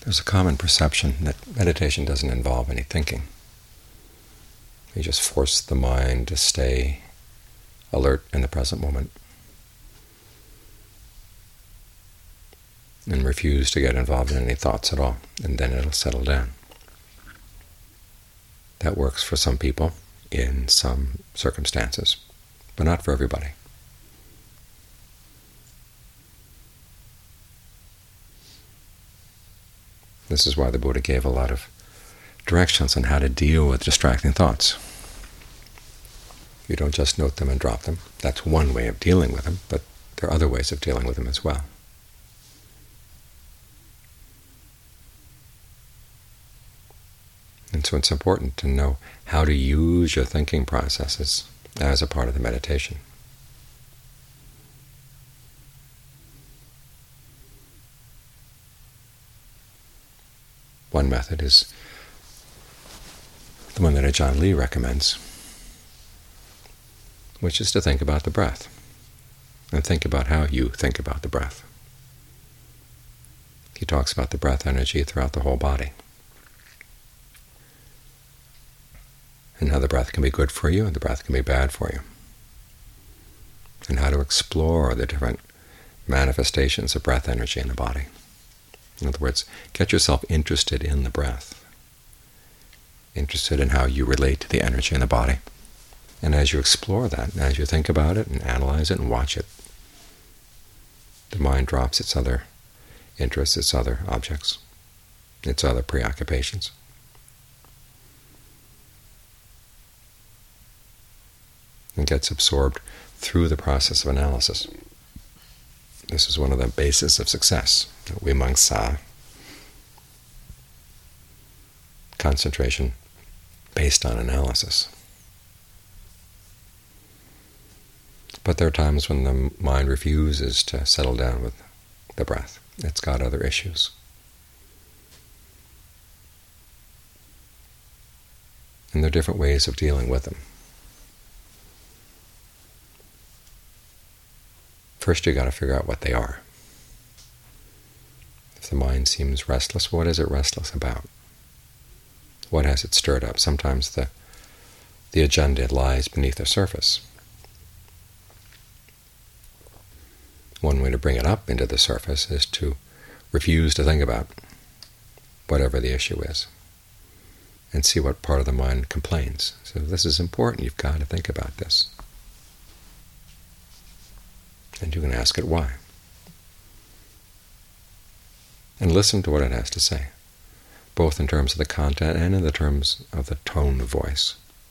There's a common perception that meditation doesn't involve any thinking. You just force the mind to stay alert in the present moment and refuse to get involved in any thoughts at all, and then it'll settle down. That works for some people in some circumstances, but not for everybody. This is why the Buddha gave a lot of directions on how to deal with distracting thoughts. You don't just note them and drop them. That's one way of dealing with them, but there are other ways of dealing with them as well. And so it's important to know how to use your thinking processes as a part of the meditation. One method is the one that Ajaan Lee recommends, which is to think about the breath, and think about how you think about the breath. He talks about the breath energy throughout the whole body, and how the breath can be good for you and the breath can be bad for you, and how to explore the different manifestations of breath energy in the body. In other words, get yourself interested in the breath, interested in how you relate to the energy in the body. And as you explore that, and as you think about it and analyze it and watch it, the mind drops its other interests, its other objects, its other preoccupations. And gets absorbed through the process of analysis. This is one of the bases of success, vimamsa, concentration based on analysis. But there are times when the mind refuses to settle down with the breath. It's got other issues. And there are different ways of dealing with them. First, you've got to figure out what they are. If the mind seems restless, what is it restless about? What has it stirred up? Sometimes the agenda lies beneath the surface. One way to bring it up into the surface is to refuse to think about whatever the issue is, and see what part of the mind complains. So this is important. You've got to think about this. And you can ask it why. And listen to what it has to say, both in terms of the content and in the terms of the tone of voice.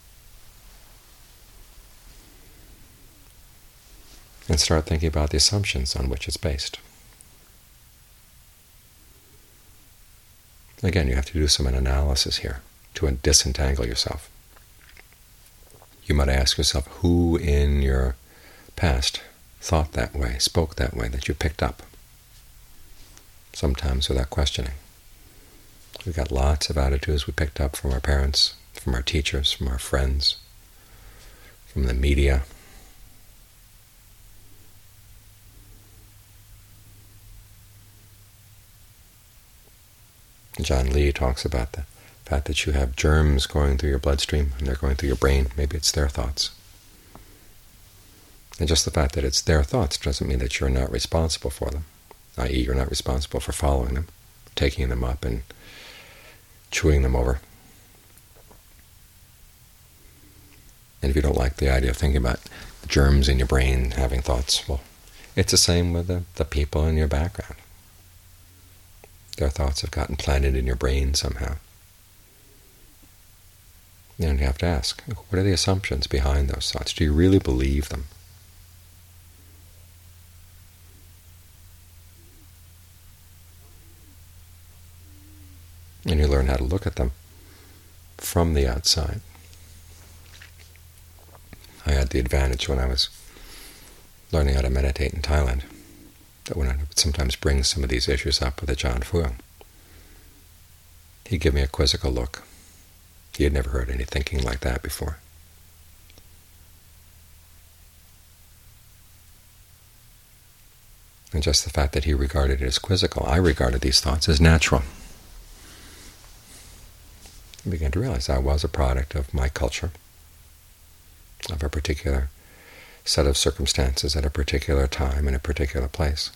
And start thinking about the assumptions on which it's based. Again, you have to do some analysis here to disentangle yourself. You might ask yourself who in your past thought that way, spoke that way, that you picked up, sometimes without questioning. We've got lots of attitudes we picked up from our parents, from our teachers, from our friends, from the media. Ajaan Lee talks about the fact that you have germs going through your bloodstream, and they're going through your brain. Maybe it's their thoughts. And just the fact that it's their thoughts doesn't mean that you're not responsible for them, i.e. you're not responsible for following them, taking them up and chewing them over. And if you don't like the idea of thinking about germs in your brain having thoughts, well, it's the same with the people in your background. Their thoughts have gotten planted in your brain somehow. And you have to ask, what are the assumptions behind those thoughts? Do you really believe them? And you learn how to look at them from the outside. I had the advantage when I was learning how to meditate in Thailand, that when I would sometimes bring some of these issues up with Ajaan Fuang, he'd give me a quizzical look. He had never heard any thinking like that before. And just the fact that he regarded it as quizzical, I regarded these thoughts as natural. and begin to realize I was a product of my culture, of a particular set of circumstances at a particular time in a particular place.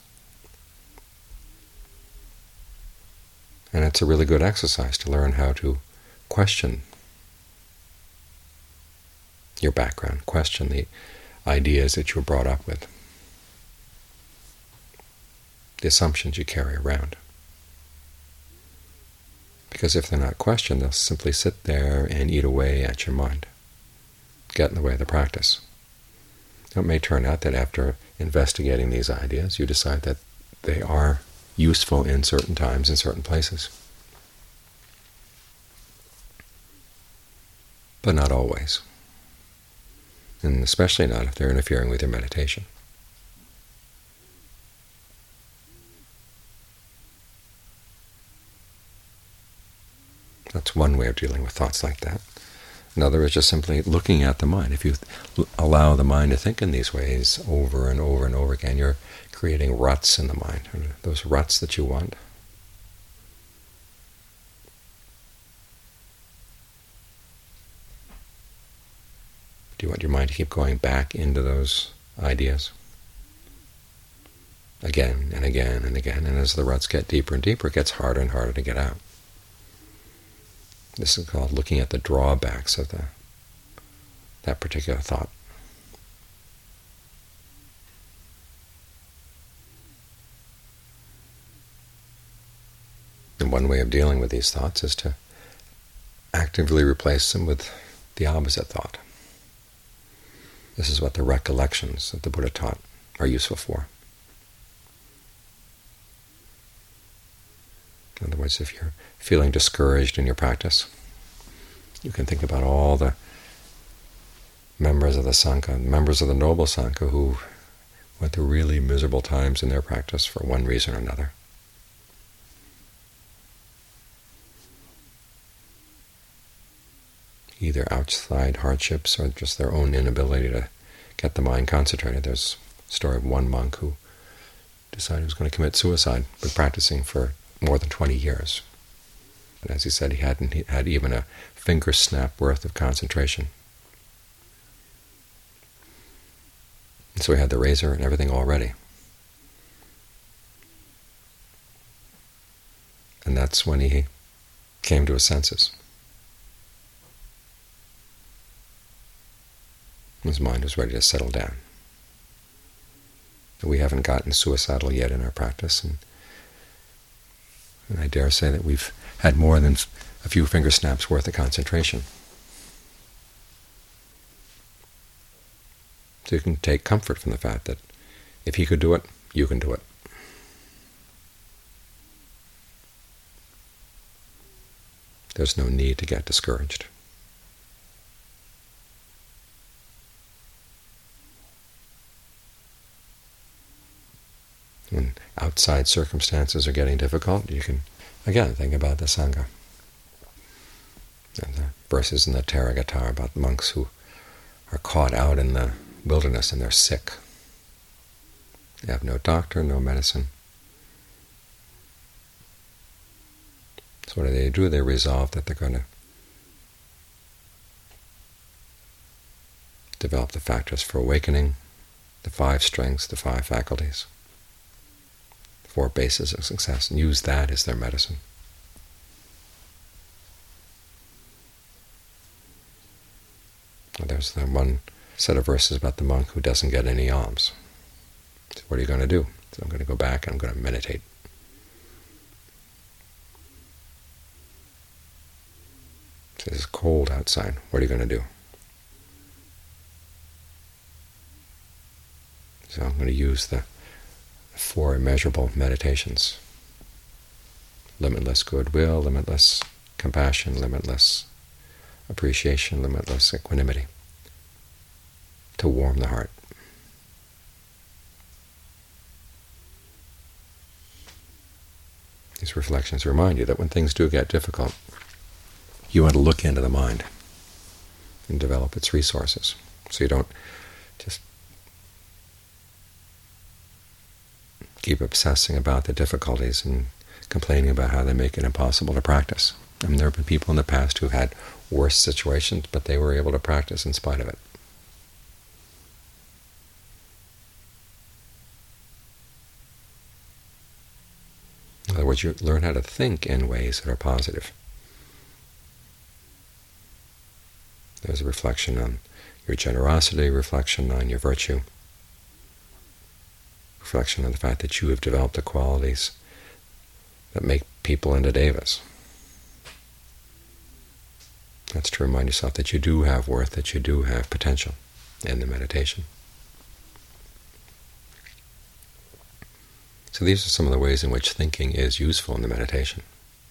And it's a really good exercise to learn how to question your background, question the ideas that you were brought up with, the assumptions you carry around. Because if they're not questioned, they'll simply sit there and eat away at your mind, get in the way of the practice. It may turn out that after investigating these ideas, you decide that they are useful in certain times, in certain places. But not always. And especially not if they're interfering with your meditation. That's one way of dealing with thoughts like that. Another is just simply looking at the mind. If you allow the mind to think in these ways over and over and over again, you're creating ruts in the mind, those ruts that you want. Do you want your mind to keep going back into those ideas again and again and again? And as the ruts get deeper and deeper, it gets harder and harder to get out. This is called looking at the drawbacks of that particular thought. And one way of dealing with these thoughts is to actively replace them with the opposite thought. This is what the recollections that the Buddha taught are useful for. In other words, if you're feeling discouraged in your practice, you can think about all the members of the Sangha, members of the Noble Sangha who went through really miserable times in their practice for one reason or another. Either outside hardships or just their own inability to get the mind concentrated. There's a story of one monk who decided he was going to commit suicide, but practicing for more than 20 years. And as he said, he hadn't had even a finger snap worth of concentration. And so he had the razor and everything all ready. And that's when he came to his senses. His mind was ready to settle down. We haven't gotten suicidal yet in our practice, and I dare say that we've had more than a few finger snaps worth of concentration. So you can take comfort from the fact that if he could do it, you can do it. There's no need to get discouraged. When outside circumstances are getting difficult, you can, again, think about the Sangha. And the verses in the Therigatha about monks who are caught out in the wilderness and they're sick. They have no doctor, no medicine. So what do? They resolve that they're going to develop the factors for awakening, the 5 strengths, the 5 faculties, 4 bases of success, and use that as their medicine. There's the one set of verses about the monk who doesn't get any alms. So what are you going to do? So I'm going to go back and I'm going to meditate. So it's cold outside. What are you going to do? So I'm going to use the 4 immeasurable meditations: limitless goodwill, limitless compassion, limitless appreciation, limitless equanimity, to warm the heart. These reflections remind you that when things do get difficult, you want to look into the mind and develop its resources, so you don't just keep obsessing about the difficulties and complaining about how they make it impossible to practice. I mean, there have been people in the past who had worse situations, but they were able to practice in spite of it. In other words, you learn how to think in ways that are positive. There's a reflection on your generosity, reflection on your virtue, reflection on the fact that you have developed the qualities that make people into devas. That's to remind yourself that you do have worth, that you do have potential in the meditation. So these are some of the ways in which thinking is useful in the meditation.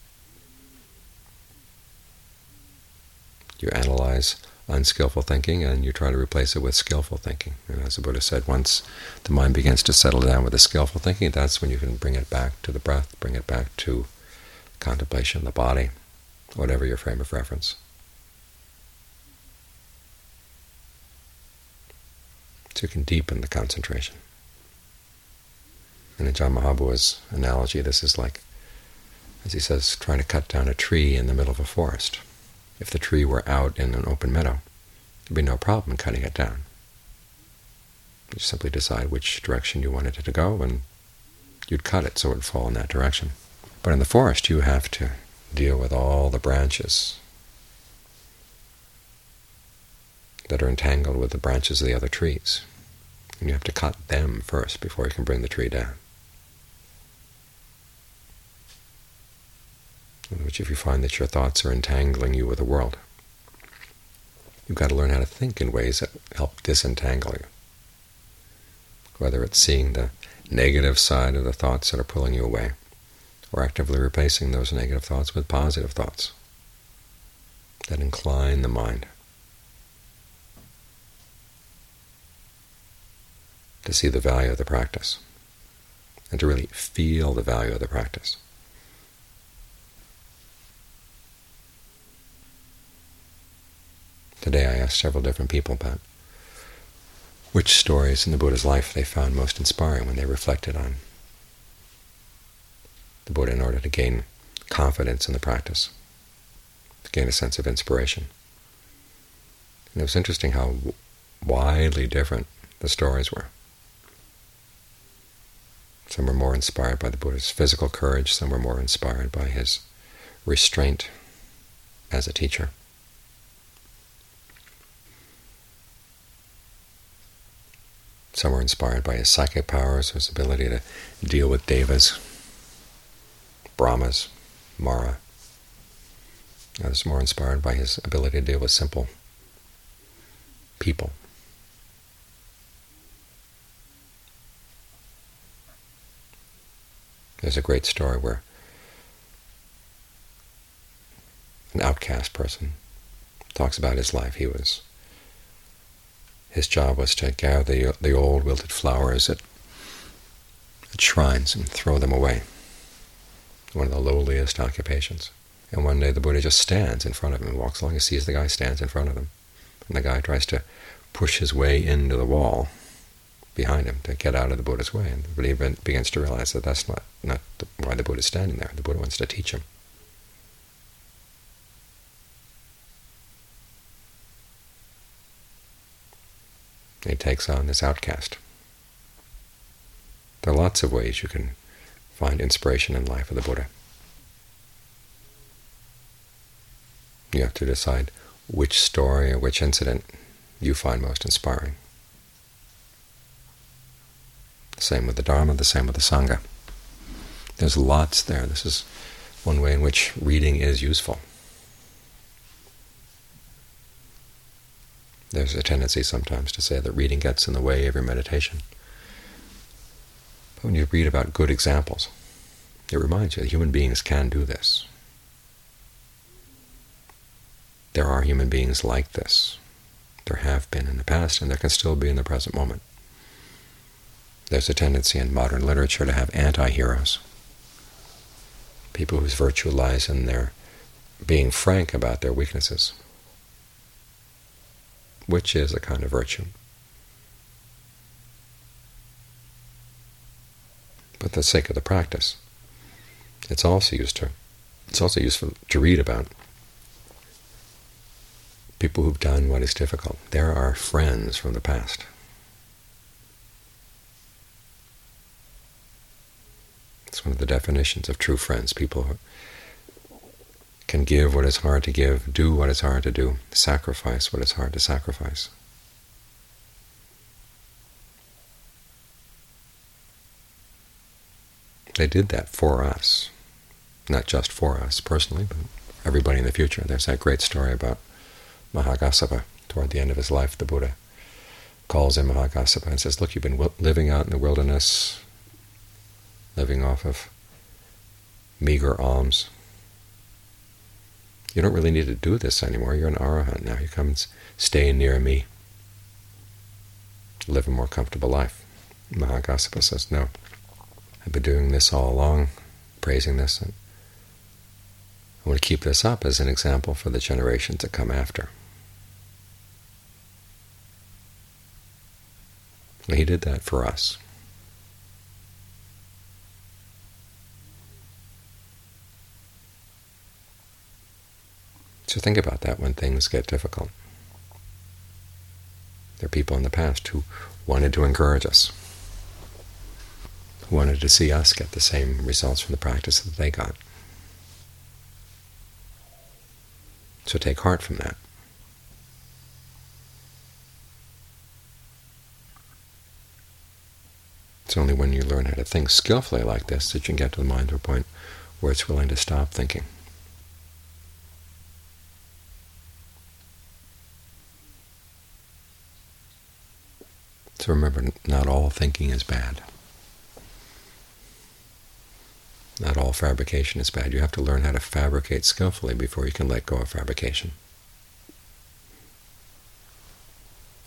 You analyze unskillful thinking and you try to replace it with skillful thinking. And as the Buddha said, once the mind begins to settle down with the skillful thinking, that's when you can bring it back to the breath, bring it back to contemplation of the body, whatever your frame of reference. So you can deepen the concentration. And in Ajaan Mahabhua's analogy, this is like, as he says, trying to cut down a tree in the middle of a forest. If the tree were out in an open meadow, there'd be no problem cutting it down. You simply decide which direction you wanted it to go, and you'd cut it so it would fall in that direction. But in the forest, you have to deal with all the branches that are entangled with the branches of the other trees. And you have to cut them first before you can bring the tree down. In which, if you find that your thoughts are entangling you with the world, you've got to learn how to think in ways that help disentangle you. Whether it's seeing the negative side of the thoughts that are pulling you away, or actively replacing those negative thoughts with positive thoughts that incline the mind to see the value of the practice, and to really feel the value of the practice. Today I asked several different people about which stories in the Buddha's life they found most inspiring when they reflected on the Buddha in order to gain confidence in the practice, to gain a sense of inspiration. And it was interesting how widely different the stories were. Some were more inspired by the Buddha's physical courage, some were more inspired by his restraint as a teacher. Some were inspired by his psychic powers, his ability to deal with devas, brahmas, Mara. Others more inspired by his ability to deal with simple people. There's a great story where an outcast person talks about his life. His job was to gather the old wilted flowers at shrines and throw them away. One of the lowliest occupations. And one day the Buddha just stands in front of him and walks along. He sees the guy, stands in front of him. And the guy tries to push his way into the wall behind him to get out of the Buddha's way. And the Buddha begins to realize that that's not why the Buddha is standing there. The Buddha wants to teach him. He takes on this outcast. There are lots of ways you can find inspiration in the life of the Buddha. You have to decide which story or which incident you find most inspiring. The same with the Dharma, the same with the Sangha. There's lots there. This is one way in which reading is useful. There's a tendency sometimes to say that reading gets in the way of your meditation. But when you read about good examples, it reminds you that human beings can do this. There are human beings like this. There have been in the past, and there can still be in the present moment. There's a tendency in modern literature to have anti-heroes, people whose virtue lies in their being frank about their weaknesses, which is a kind of virtue. But for the sake of the practice, it's also used to It's also useful to read about people who've done what is difficult. There are friends from the past. It's one of the definitions of true friends, people who can give what is hard to give, do what is hard to do, sacrifice what is hard to sacrifice. They did that for us, not just for us personally, but everybody in the future. There's that great story about Mahakassapa. Toward the end of his life, the Buddha calls in Mahakassapa and says, look, you've been living out in the wilderness, living off of meager alms. You don't really need to do this anymore. You're an arahant now. You come and stay near me, live a more comfortable life. Mahakassapa says, no, I've been doing this all along, praising this, and I want to keep this up as an example for the generations that come after. And he did that for us. So think about that when things get difficult. There are people in the past who wanted to encourage us, who wanted to see us get the same results from the practice that they got. So take heart from that. It's only when you learn how to think skillfully like this that you can get to the mind to a point where it's willing to stop thinking. So remember, not all thinking is bad. Not all fabrication is bad. You have to learn how to fabricate skillfully before you can let go of fabrication.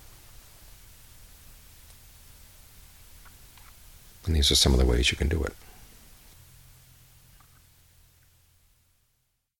And these are some of the ways you can do it.